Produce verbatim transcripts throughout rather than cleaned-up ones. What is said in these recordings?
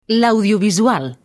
L'audiovisual.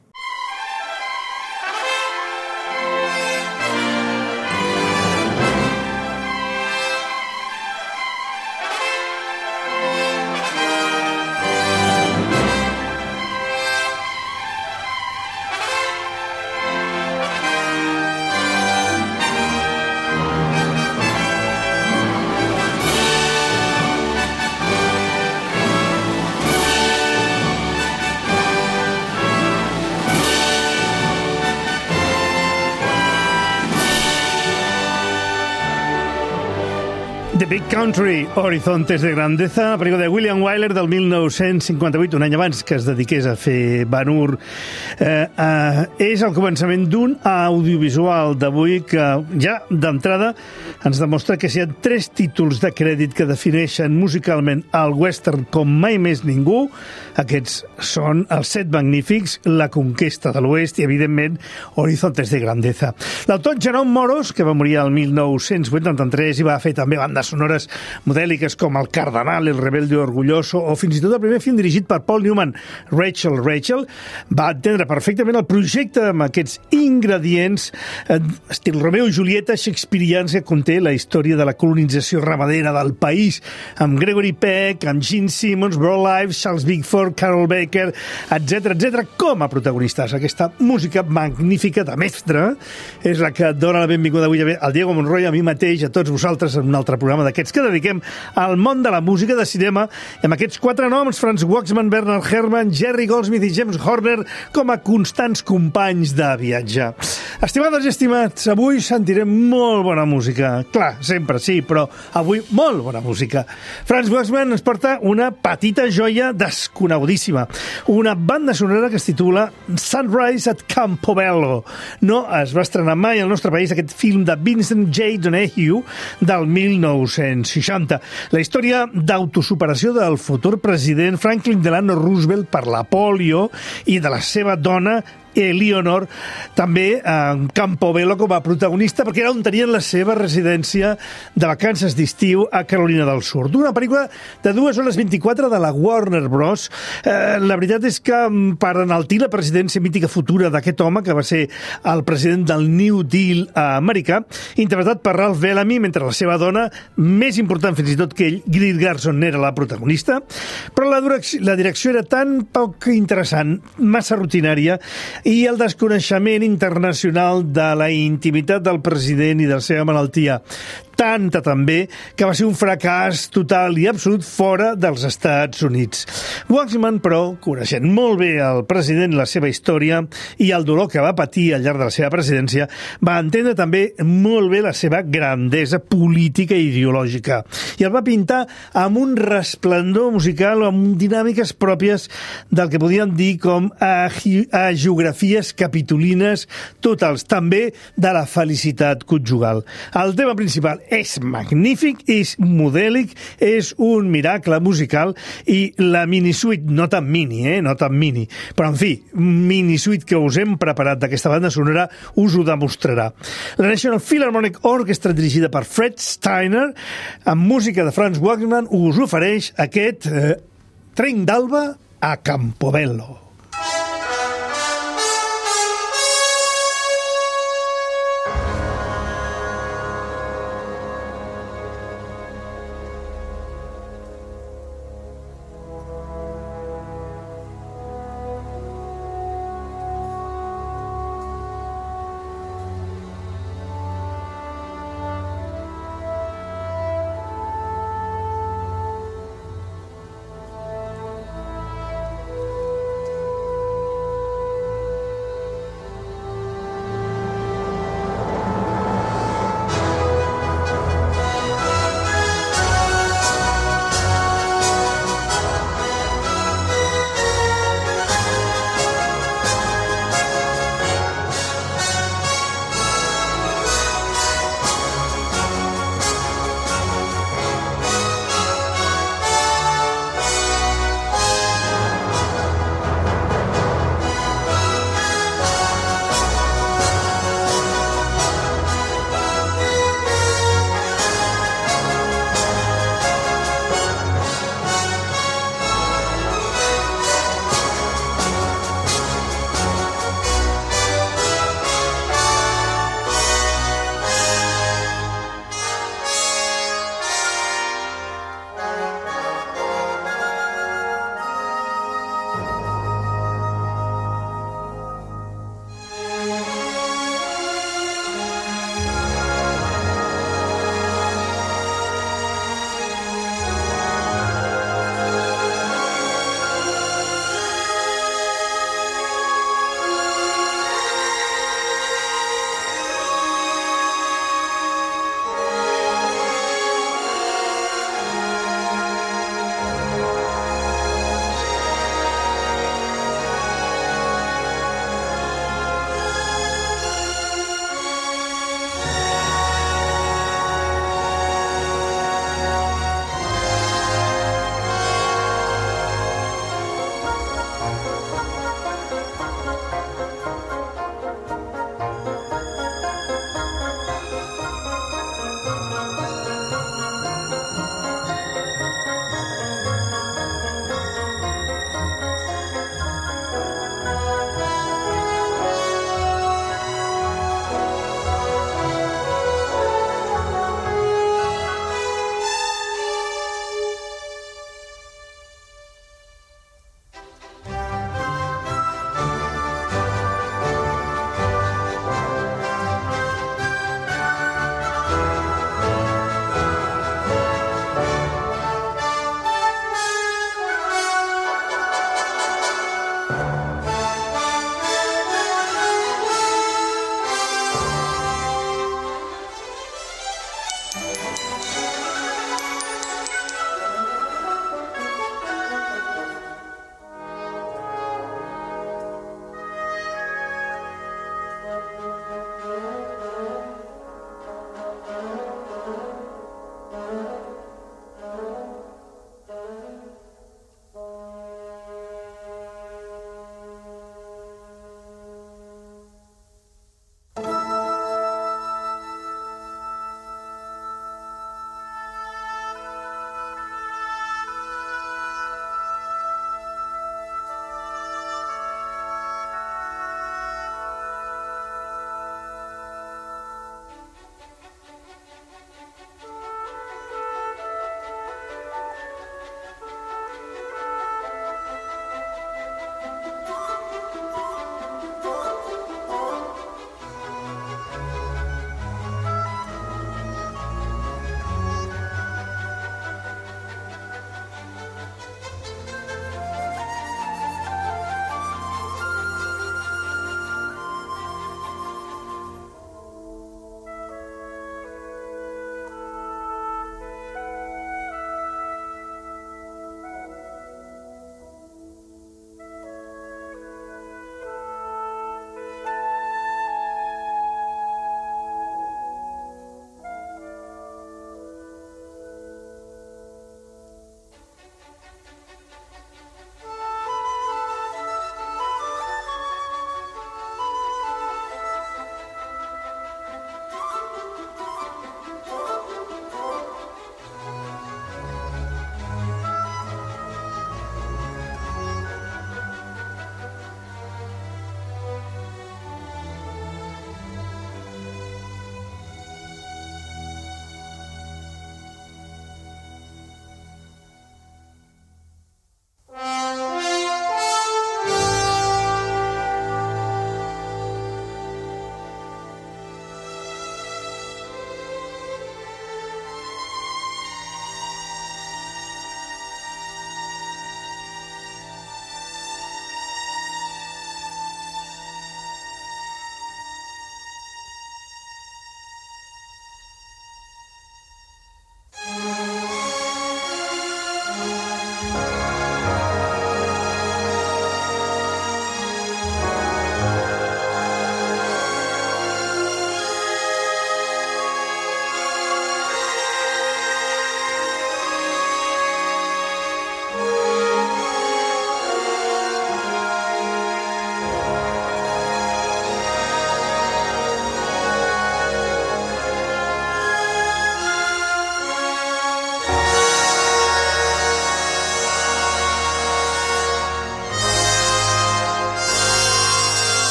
The Big Country, Horizontes de Grandeza, pel·lícula de William Wyler del mil nou-cents cinquanta-vuit, un any abans que es dediqués a fer Ben-Hur. Eh, eh, és el començament d'un audiovisual d'avui que ja d'entrada ens demostra que si hi ha tres títols de crèdit que defineixen musicalment el western com mai més ningú, aquests són els Set Magnífics, La conquesta de l'Oest i, evidentment, Horizontes de Grandeza. L'autor Jerome Moros, que va morir el mil nou-cents vuitanta-tres i va fer també bandes sonores modèliques com El Cardenal, El rebelde orgulloso o fins i tot el primer film dirigit per Paul Newman, Rachel, Rachel, va entendre perfectament el projecte amb aquests ingredients eh, estil Romeo i Julieta shakespearians que conté la història de la colonització ramadera del país, amb Gregory Peck, amb Gene Simmons, Burl Ives, Charles Bickford, Carol Baker, etcètera, etcètera, com a protagonistes. Aquesta música magnífica de mestre és la que dona la benvinguda avui al Diego Monroy, a mi mateix, a tots vosaltres, en un altre programa d'aquests que dediquem al món de la música de cinema, amb aquests quatre noms, Franz Waxman, Bernard Herrmann, Jerry Goldsmith i James Horner, com a constants companys de viatge. Estimades i estimats, avui sentirem molt bona música. Clar, sempre sí, però avui molt bona música. Franz Waxman ens porta una petita joia desconegudíssima, una banda sonora que es titula Sunrise at Campobello. No es va estrenar mai al nostre país aquest film de Vincent J. Donahue del mil nou-cents seixanta. La història d'autosuperació del futur president Franklin Delano Roosevelt per la pòlio i de la seva dona Eleanor, també en Campobello com a protagonista, perquè era on tenien la seva residència de vacances d'estiu a Carolina del Sud. Una pel·lícula de dues hores vint-i-quatre de la Warner Bros. Eh, la veritat és que per enaltir la presidència mítica futura d'aquest home, que va ser el president del New Deal americà, interpretat per Ralph Bellamy, mentre la seva dona, més important fins i tot que ell, Greer Garson, era la protagonista, però la, la direcció era tan poc interessant, massa rutinària, i el desconeixement internacional de la intimitat del president i de la seva malaltia. Tanta també que va ser un fracàs total i absolut fora dels Estats Units. Waxman, però, coneixent molt bé el president i la seva història i el dolor que va patir al llarg de la seva presidència, va entendre també molt bé la seva grandesa política i ideològica. I el va pintar amb un resplendor musical o amb dinàmiques pròpies del que podíem dir com a, a geografies capitolines totals, també de la felicitat conjugal. El tema principal és magnífic, és modèlic, és un miracle musical i la minisuite, no tan mini, eh, no tan mini, però en fi, minisuite que us hem preparat d'aquesta banda sonora us ho demostrarà. La National Philharmonic Orchestra, dirigida per Fred Steiner, amb música de Franz Waxman, us ofereix aquest eh, Tren d'alba a Campobello.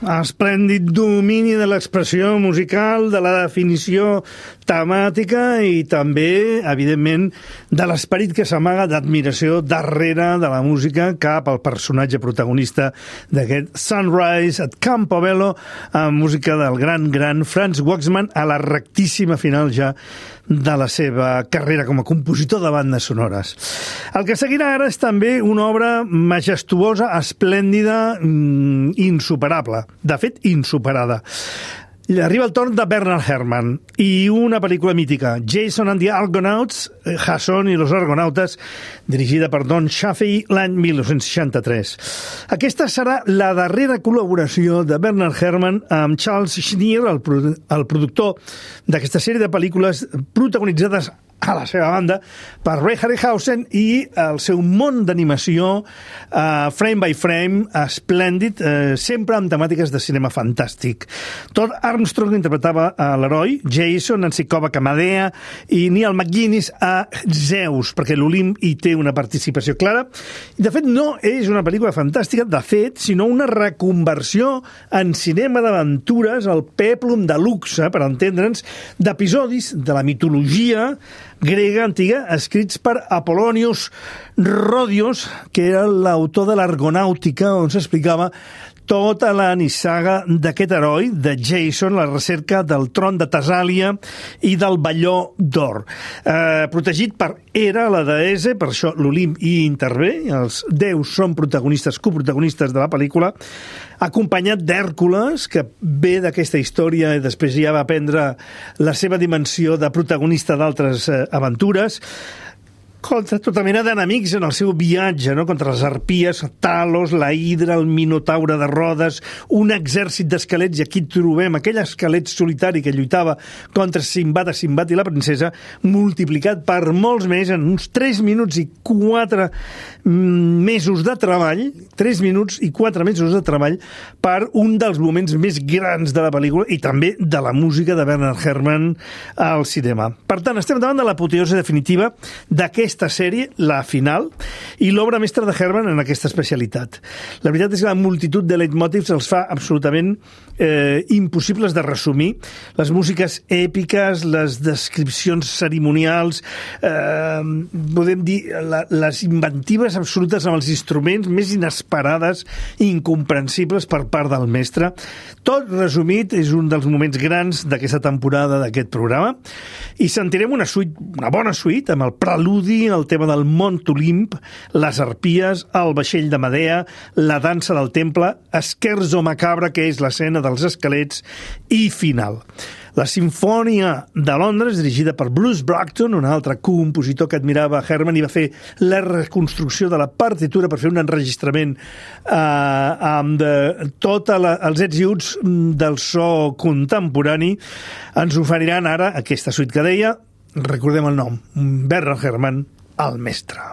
Esplèndid domini de l'expressió musical, de la definició temàtica i també, evidentment, de l'esperit que s'amaga d'admiració darrere de la música cap al personatge protagonista d'aquest Sunrise at Campobello, amb música del gran, gran Franz Waxman a la rectíssima final ja de la seva carrera com a compositor de bandes sonores. El que seguirà ara és també una obra majestuosa, esplèndida, insuperable. De fet, insuperada. Arriba el torn de Bernard Herrmann i una pel·lícula mítica, Jason and the Argonauts, Jason i los Argonautes, dirigida per Don Chaffee l'any mil nou-cents seixanta-tres. Aquesta serà la darrera col·laboració de Bernard Herrmann amb Charles Schneer, el, produ el productor d'aquesta sèrie de pel·lícules protagonitzades a la seva banda per Ray Harryhausen i el seu món d'animació uh, frame by frame, esplèndid, uh, sempre amb temàtiques de cinema fantàstic. Todd Armstrong interpretava a l'heroi, Jason, Nancy Kovac a Medea i Neil McGuinness a Zeus, perquè l'Olimp hi té una participació clara. I de fet no és una pel·lícula fantàstica, de fet, sinó una reconversió en cinema d'aventures, el peplum de luxe, per entendre'ns, d'episodis de la mitologia grega antiga, escrits per Apollonius Rhodios, que era l'autor de l'Argonàutica, on s'explicava tota la nissaga d'aquest heroi, de Jason, la recerca del tron de Tessàlia i del velló d'or. Eh, protegit per Hera, la deessa, per això l'Olimp hi intervé, els déus són protagonistes, coprotagonistes de la pel·lícula, acompanyat d'Hèrcules, que ve d'aquesta història i després ja va prendre la seva dimensió de protagonista d'altres eh, aventures, contra tota mena d'enemics en el seu viatge, no? Contra les arpies, Talos, la Hidra, el Minotaure de Rodes, un exèrcit d'esquelets, i aquí trobem aquell esquelet solitari que lluitava contra Simbad, a Simbad i la princesa, multiplicat per molts més en uns tres minuts i quatre mesos de treball, tres minuts i quatre mesos de treball per un dels moments més grans de la pel·lícula i també de la música de Bernard Herrmann al cinema. Per tant, estem davant de l'apoteosi definitiva d'aquesta aquesta sèrie, la final, i l'obra mestra de Herrmann en aquesta especialitat. La veritat és que la multitud de leitmotivs els fa absolutament eh, impossibles de resumir. Les músiques èpiques, les descripcions cerimonials, eh, podem dir, la, les inventives absolutes amb els instruments més inesperades i incomprensibles per part del mestre. Tot resumit, és un dels moments grans d'aquesta temporada d'aquest programa, i sentirem una suite, una bona suite, amb el preludi, el tema del Mont Olimp, les arpies, el vaixell de Medea, la dansa del temple, Scherzo Macabre, que és l'escena dels esquelets, i final. La Simfònia de Londres, dirigida per Bruce Bracton, un altre compositor que admirava Herrmann, i va fer la reconstrucció de la partitura per fer un enregistrament eh, amb de, tots els ets i uts del so contemporani. Ens oferiran ara aquesta suite que deia, recordem el nom, Bernard Herrmann, el mestre.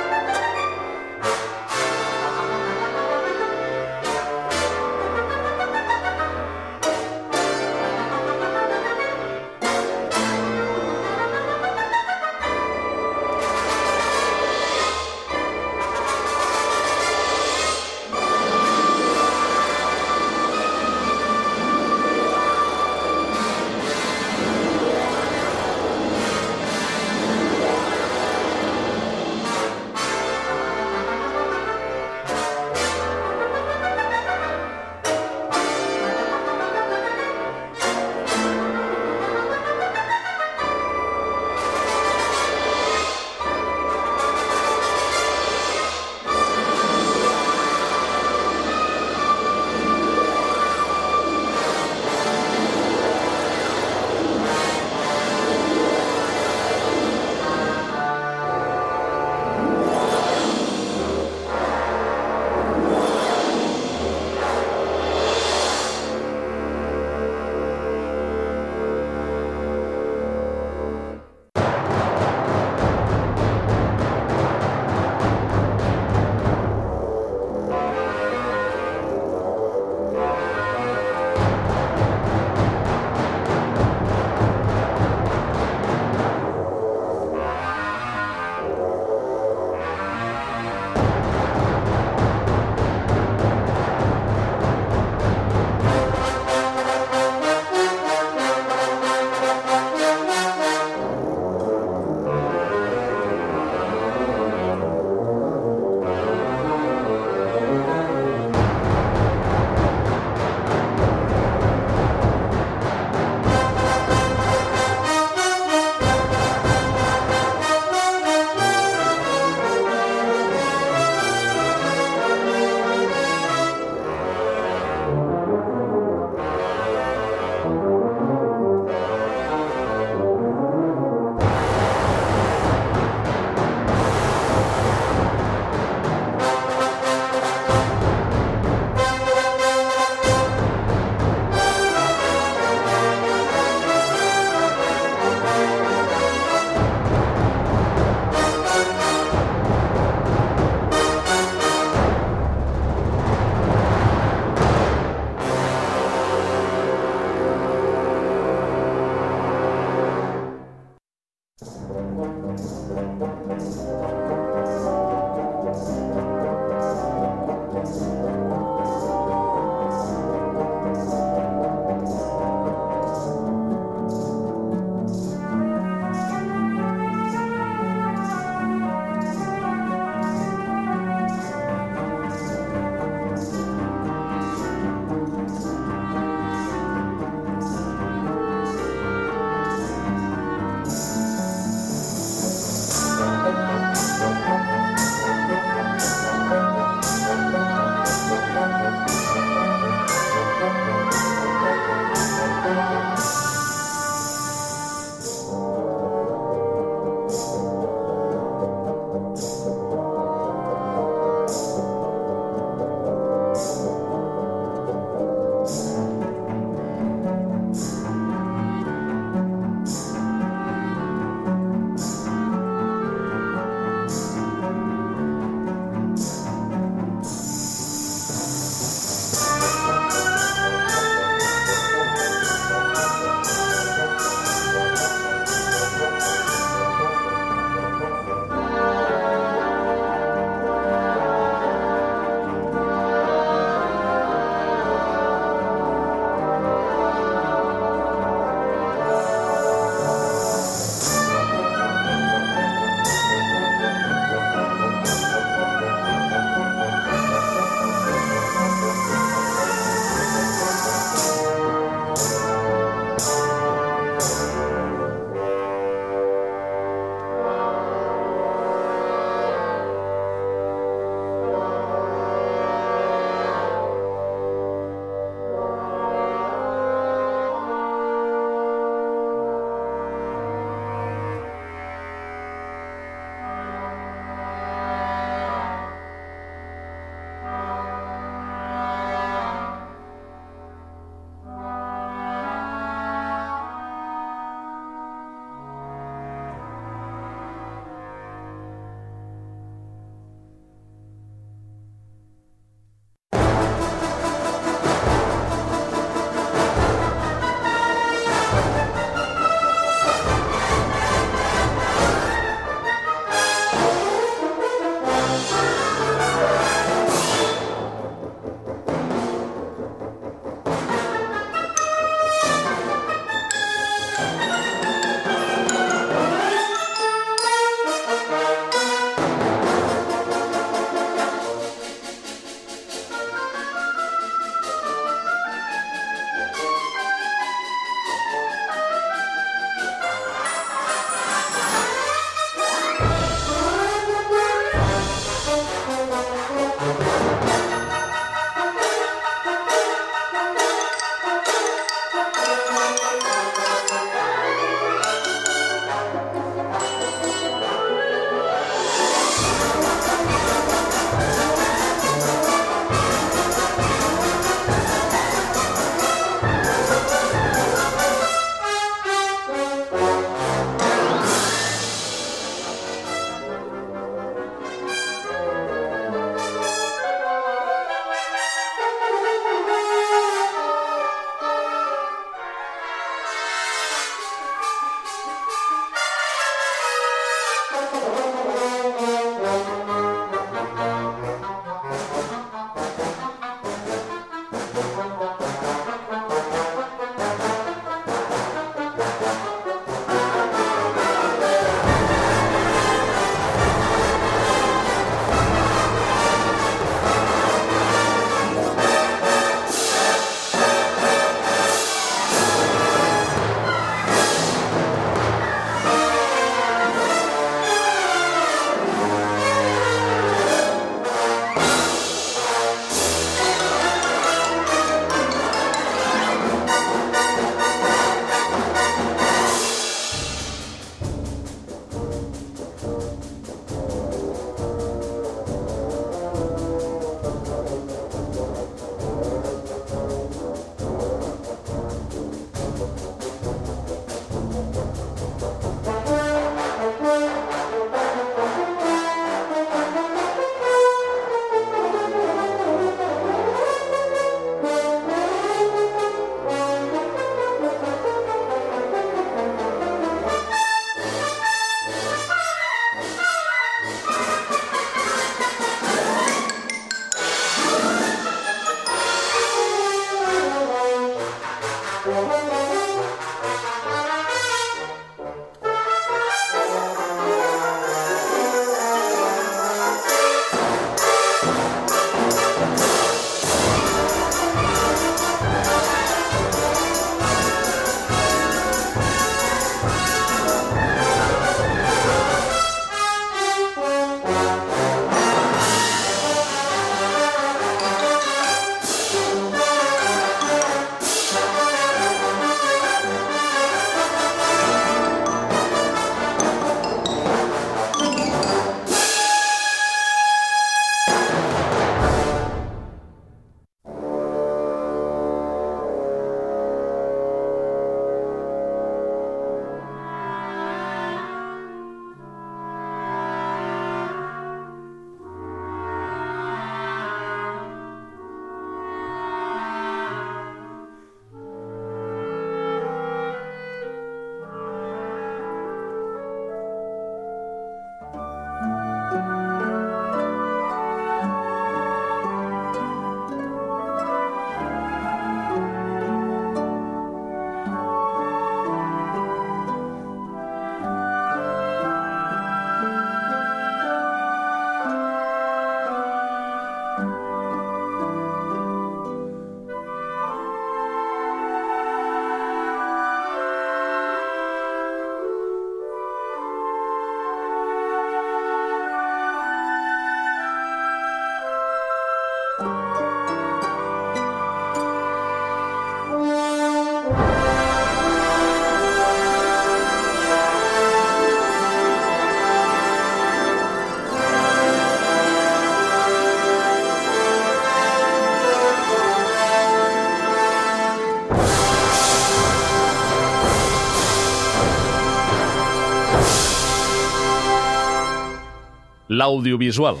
l'audiovisual.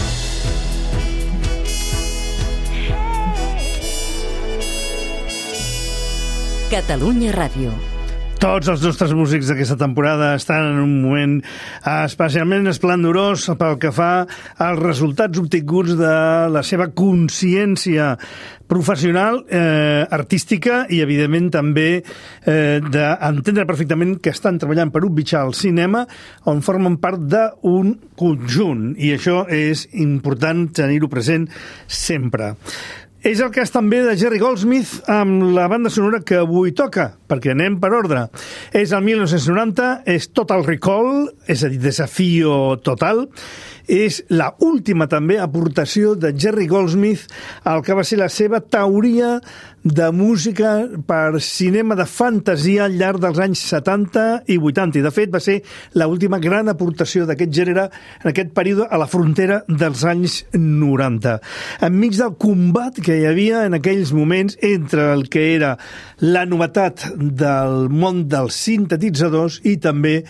Catalunya Ràdio. Tots els nostres músics d'aquesta temporada estan en un moment especialment esplendorós pel que fa als resultats obtinguts de la seva consciència professional, eh, artística i, evidentment, també eh, d'entendre perfectament que estan treballant per obtjar el cinema on formen part d'un conjunt. I això és important tenir-ho present sempre. És el cas també de Jerry Goldsmith amb la banda sonora que avui toca, perquè anem per ordre. És el mil nou-cents noranta, és Total Recall, és a dir, Desafío Total. És la última també aportació de Jerry Goldsmith al que va ser la seva teoria de música per cinema de fantasia al llarg dels anys setanta i vuitanta. I, de fet, va ser l'última gran aportació d'aquest gènere en aquest període a la frontera dels anys noranta. Enmig del combat que hi havia en aquells moments entre el que era la novetat del món dels sintetitzadors i també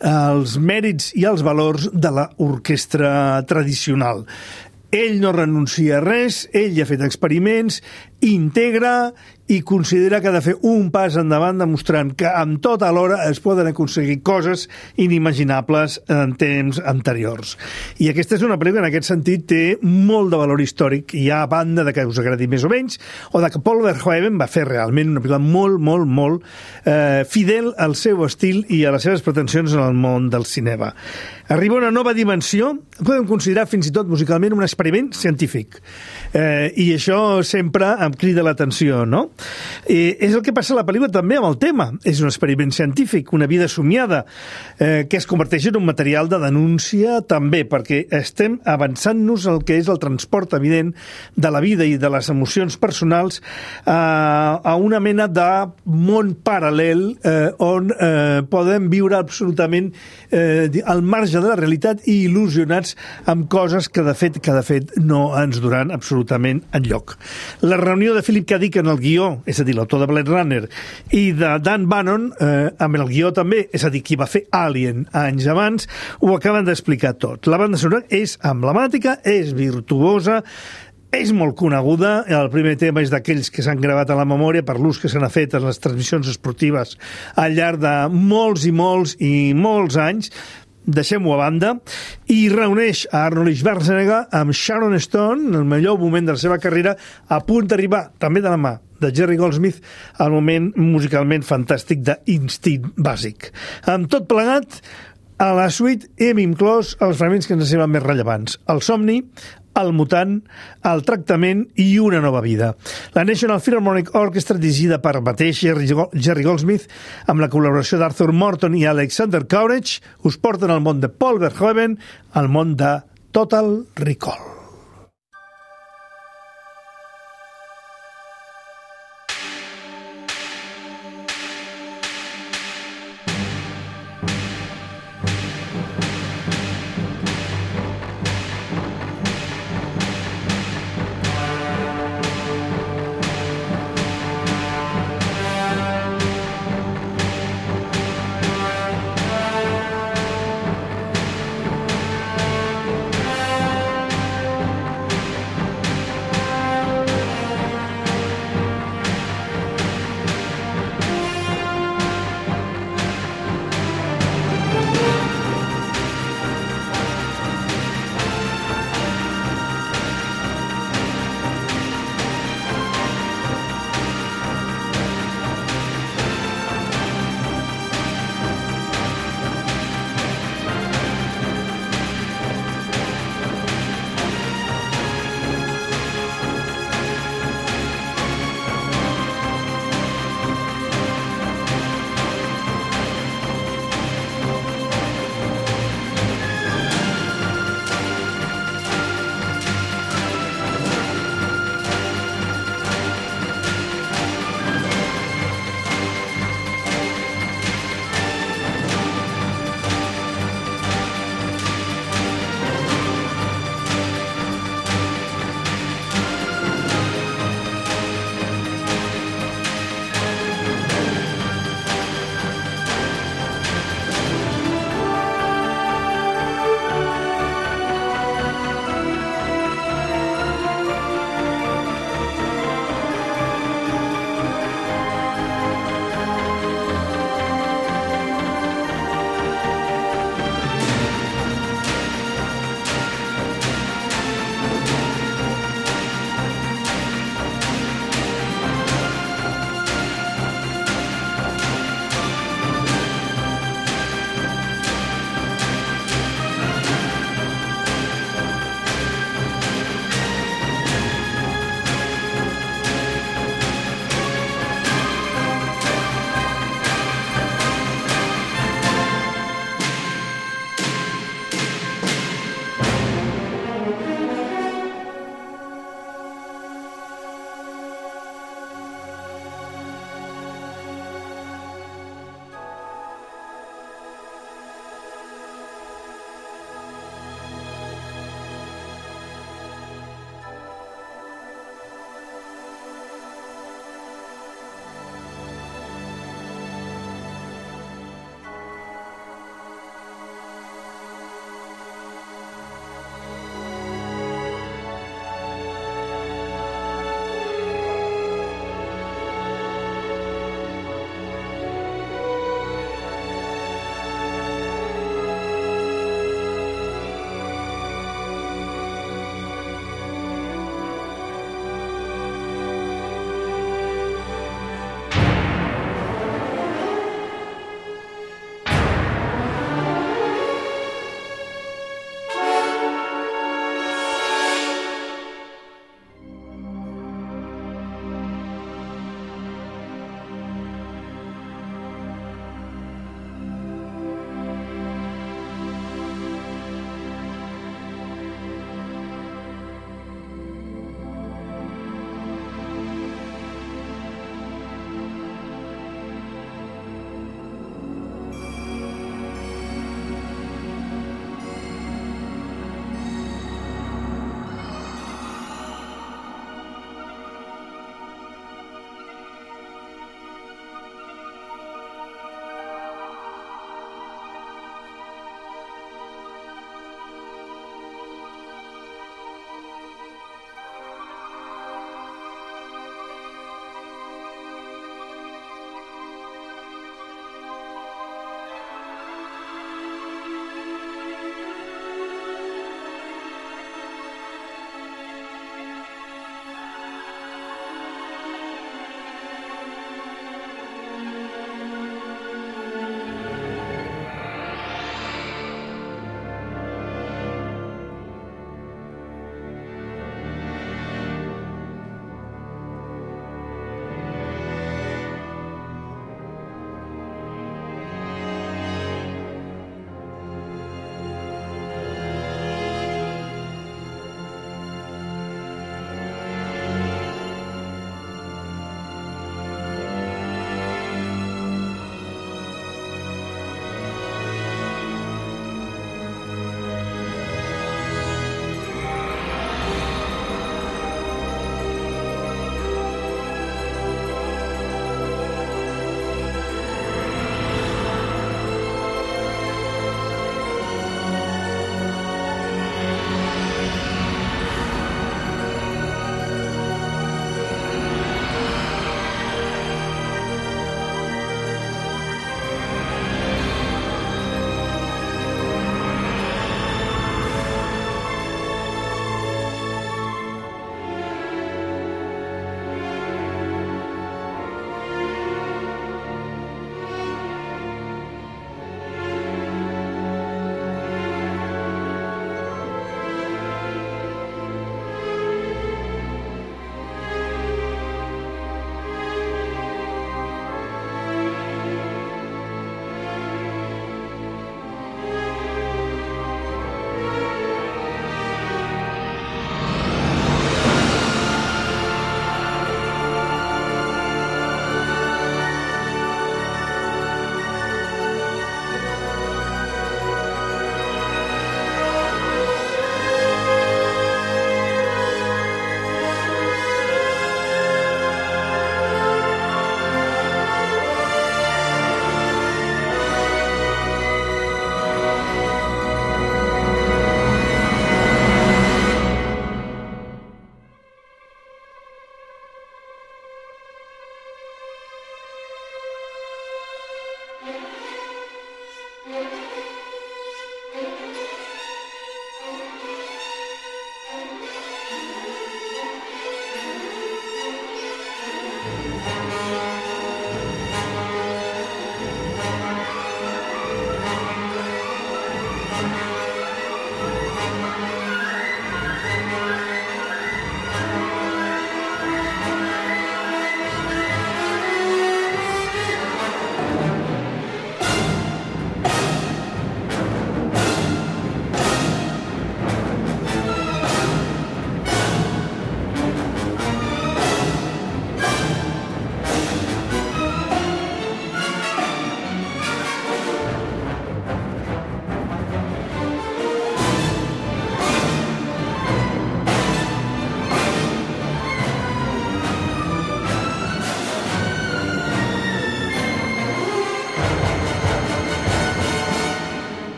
els mèrits i els valors de l'orquestra tradicional. Ell no renuncia a res, ell ha fet experiments, integra i considera que ha de fer un pas endavant demostrant que amb tot alhora es poden aconseguir coses inimaginables en temps anteriors. I aquesta és una pel·lícula que en aquest sentit té molt de valor històric, i a banda de que us agradi més o menys, o de que Paul Verhoeven va fer realment una pel·lícula molt, molt, molt eh, fidel al seu estil i a les seves pretensions en el món del cinema. Arriba una nova dimensió, podem considerar fins i tot musicalment un experiment científic. Eh, I això sempre em crida l'atenció, no? I és el que passa a la pel·lícula també amb el tema. És un experiment científic, una vida somiada, eh, que es converteix en un material de denúncia també, perquè estem avançant-nos el que és el transport evident de la vida i de les emocions personals eh, a una mena de món paral·lel eh, on eh, podem viure absolutament eh, al marge de la realitat i il·lusionats amb coses que de fet que de fet no ens duran absolutament enlloc. La reunió de Philip K. Dick en el guió, és a dir, l'autor de Blade Runner, i de Dan Bannon eh, amb el guió també, és a dir, qui va fer Alien anys abans, ho acaben d'explicar tot. La banda sonora és emblemàtica, és virtuosa, és molt coneguda. El primer tema és d'aquells que s'han gravat a la memòria per l'ús que se n'ha fet en les transmissions esportives al llarg de molts i molts i molts anys. Deixem-ho a banda, i reuneix a Arnold Schwarzenegger amb Sharon Stone, en el millor moment de la seva carrera, a punt d'arribar, també de la mà de Jerry Goldsmith, al moment musicalment fantàstic d'Instint Bàsic. Amb tot plegat, a la suite hem inclòs els fragments que ens semblen més rellevants. El somni, el mutant, el tractament i una nova vida. La National Philharmonic Orchestra, dirigida per mateix Jerry Goldsmith, amb la col·laboració d'Arthur Morton i Alexander Courage, us porten al món de Paul Verhoeven, al món de Total Recall.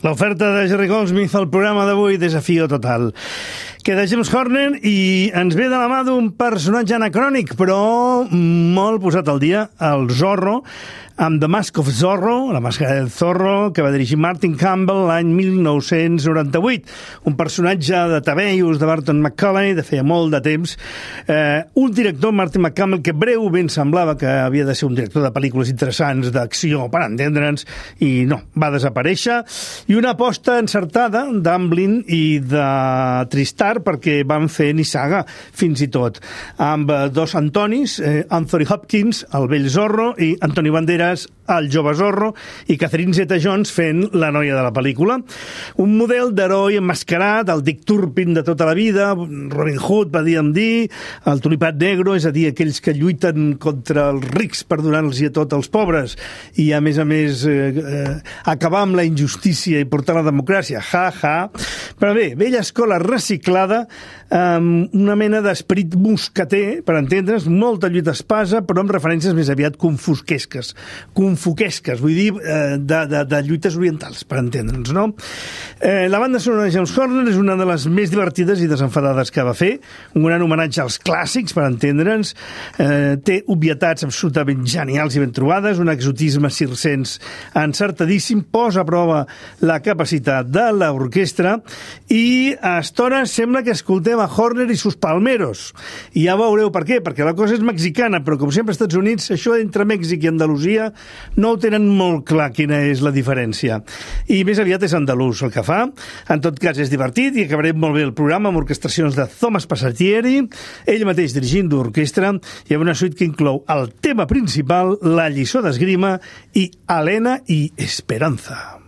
L'oferta de Jerry Goldsmith al programa d'avui, desafio total. Queda James Horner i ens ve de la mà d'un personatge anacrònic, però molt posat al dia, el Zorro, amb The Mask of Zorro, la màscara del Zorro, que va dirigir Martin Campbell l'any mil nou-cents noranta-vuit. Un personatge de tabellos de Barton McCulley, de feia molt de temps. Eh, un director, Martin McCampbell, que breument semblava que havia de ser un director de pel·lícules interessants, d'acció, per entendre'ns, i no, va desaparèixer. I una aposta encertada d'Amblin i de Tristar, perquè van fer Nissaga, fins i tot, amb dos Antonis, eh, Anthony Hopkins, el vell Zorro, i Anthony Banderas, el jove Zorro, i Catherine Zeta-Jones fent la noia de la pel·lícula. Un model d'heroi emmascarat, el Dick Turpin de tota la vida, Robin Hood, podríem dir, el tulipat negro, és a dir, aquells que lluiten contra els rics per donar-los a tot als pobres, i a més a més eh, eh, acabar amb la injustícia i portar la democràcia, ja, ja. Però bé, vella escola reciclada, amb una mena d'esperit mosqueter, per entendre's, molta lluita espasa, però amb referències més aviat confusquesques, confuquesques, vull dir, eh, de, de, de lluites orientals, per entendre'ns, no? Eh, la banda sonora de James Horner és una de les més divertides i desenfadades que va fer, un gran homenatge als clàssics, per entendre'ns, eh, té obvietats absolutament genials i ben trobades, un exotisme circense encertadíssim, posa a prova la capacitat de l'orquestra i a estona sembla que escoltem a Horner i sus palmeros. I ja veureu per què, perquè la cosa és mexicana, però com sempre als Estats Units, això entre Mèxic i Andalusia no ho tenen molt clar quina és la diferència. I més aviat és andalús el que fa. En tot cas és divertit i acabarem molt bé el programa amb orquestracions de Thomas Passatieri, ell mateix dirigint d'orquestra, i amb una suite que inclou el tema principal, la lliçó d'esgrima i Helena i Esperanza.